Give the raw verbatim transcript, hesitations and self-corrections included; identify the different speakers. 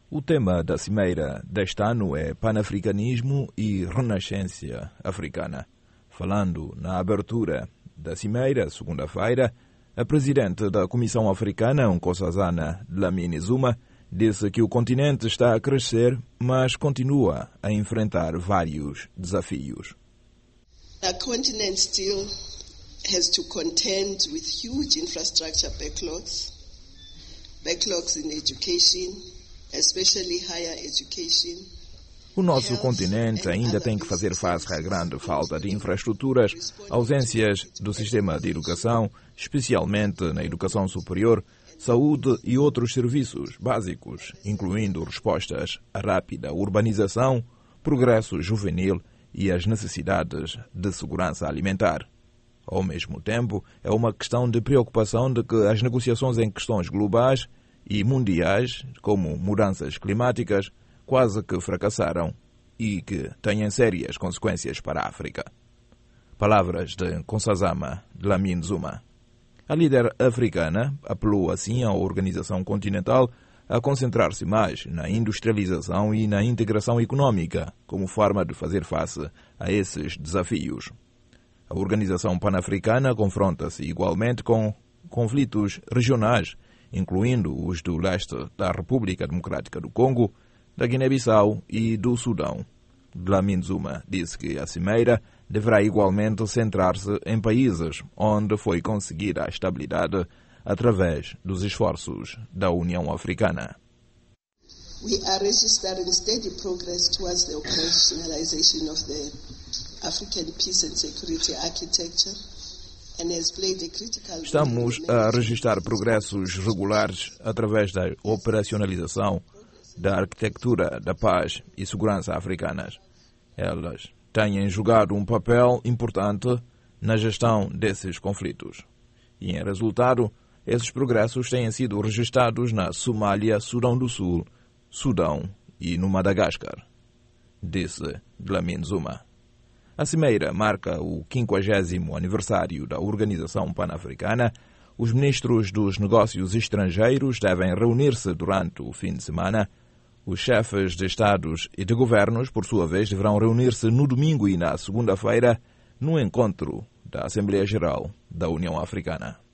Speaker 1: O tema da cimeira deste ano é Panafricanismo e Renascença Africana. Falando na abertura da cimeira, segunda-feira, a presidente da Comissão Africana, Nkosazana Dlamini Zuma, disse que o continente está a crescer, mas continua a enfrentar vários desafios.
Speaker 2: The continent still has to contend with huge infrastructure backlogs, backlogs in education, especially higher education.
Speaker 1: O nosso continente ainda tem que fazer face à grande falta de infraestruturas, ausências do sistema de educação, especialmente na educação superior, saúde e outros serviços básicos, incluindo respostas à rápida urbanização, progresso juvenil e as necessidades de segurança alimentar. Ao mesmo tempo, é uma questão de preocupação de que as negociações em questões globais e mundiais, como mudanças climáticas, quase que fracassaram e que têm sérias consequências para a África. Palavras de Nkosazana Dlamini Zuma. A líder africana apelou assim à organização continental a concentrar-se mais na industrialização e na integração econômica como forma de fazer face a esses desafios. A organização pan-africana confronta-se igualmente com conflitos regionais, incluindo os do leste da República Democrática do Congo, da Guiné-Bissau e do Sudão. Dlamini Zuma disse que a cimeira deverá igualmente centrar-se em países onde foi conseguida a estabilidade através dos esforços da União Africana.
Speaker 2: We are registering steady progress towards the operationalization of the African peace and security architecture.
Speaker 1: Estamos a registrar progressos regulares através da operacionalização da arquitetura da paz e segurança africanas. Elas têm jogado um papel importante na gestão desses conflitos. E, em resultado, esses progressos têm sido registrados na Somália, Sudão do Sul, Sudão e no Madagascar, disse Dlamini Zuma. A cimeira marca o quinquagésimo aniversário da Organização Pan-Africana. Os ministros dos negócios estrangeiros devem reunir-se durante o fim de semana. Os chefes de Estados e de governos, por sua vez, deverão reunir-se no domingo e na segunda-feira no encontro da Assembleia Geral da União Africana.